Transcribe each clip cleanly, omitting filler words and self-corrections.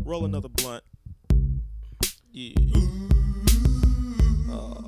Roll another blunt. Yeah. Oh,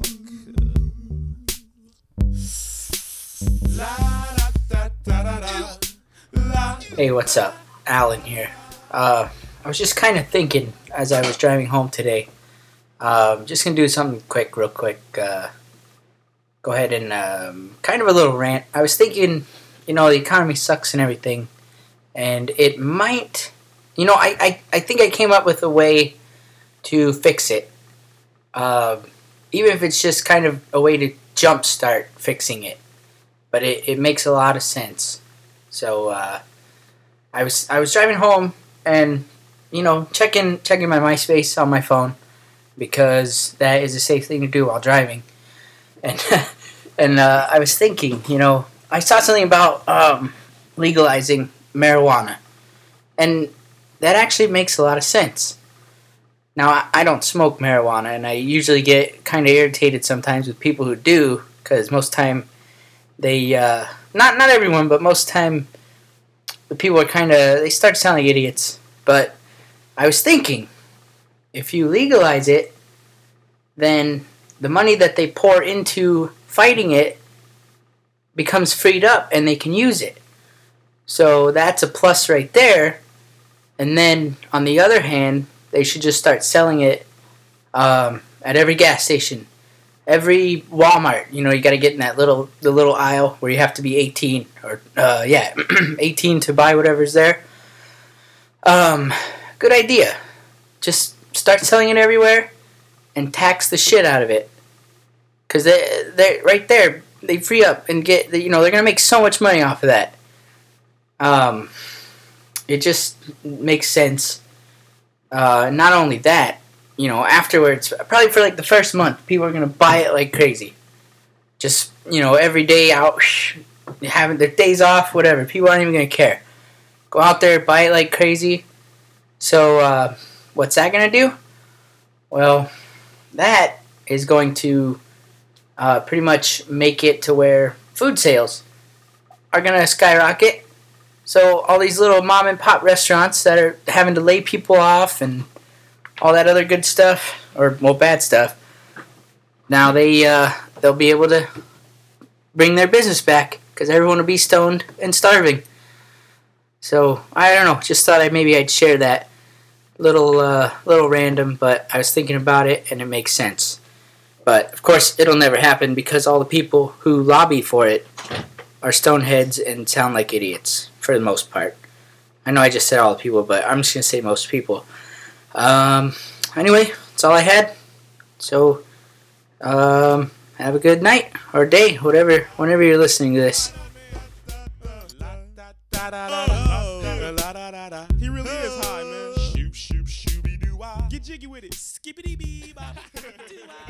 Hey, what's up? Alan here. I was just kind of thinking as I was driving home today. Just gonna do something real quick. Go ahead and kind of a little rant. I was thinking, the economy sucks and everything, and it might, I think I came up with a way to fix it. Even if it's just kind of a way to jumpstart fixing it, but it makes a lot of sense. So I was driving home and checking my MySpace on my phone because that is a safe thing to do while driving. And and I was thinking, I saw something about legalizing marijuana, and that actually makes a lot of sense. Now, I don't smoke marijuana, and I usually get kind of irritated sometimes with people who do, because most time they, not everyone, but most time the people are they start sounding like idiots. But I was thinking, if you legalize it, then the money that they pour into fighting it becomes freed up and they can use it. So that's a plus right there. And then, on the other hand, they should just start selling it at every gas station, every Walmart. You got to get in that the little aisle where you have to be 18 or 18 to buy whatever's there. Good idea. Just start selling it everywhere and tax the shit out of it, because they right there they free up and get they're gonna make so much money off of that. It just makes sense. Not only that, afterwards, probably for like the first month, people are going to buy it like crazy. Just, every day out, having their days off, whatever. People aren't even going to care. Go out there, buy it like crazy. So, what's that going to do? Well, that is going to pretty much make it to where food sales are going to skyrocket. So all these little mom and pop restaurants that are having to lay people off and all that other good stuff, or bad stuff, now they'll be able to bring their business back because everyone will be stoned and starving. So I don't know, just thought I'd share that little random, but I was thinking about it and it makes sense. But of course it'll never happen because all the people who lobby for it are stoneheads and sound like idiots for the most part. I know I just said all the people, but I'm just going to say most people. Anyway, that's all I had. So, have a good night or day, whenever you're listening to this. He really is high, man. Shoop, shoop, shooby doo. Get jiggy with it. Skippity bee.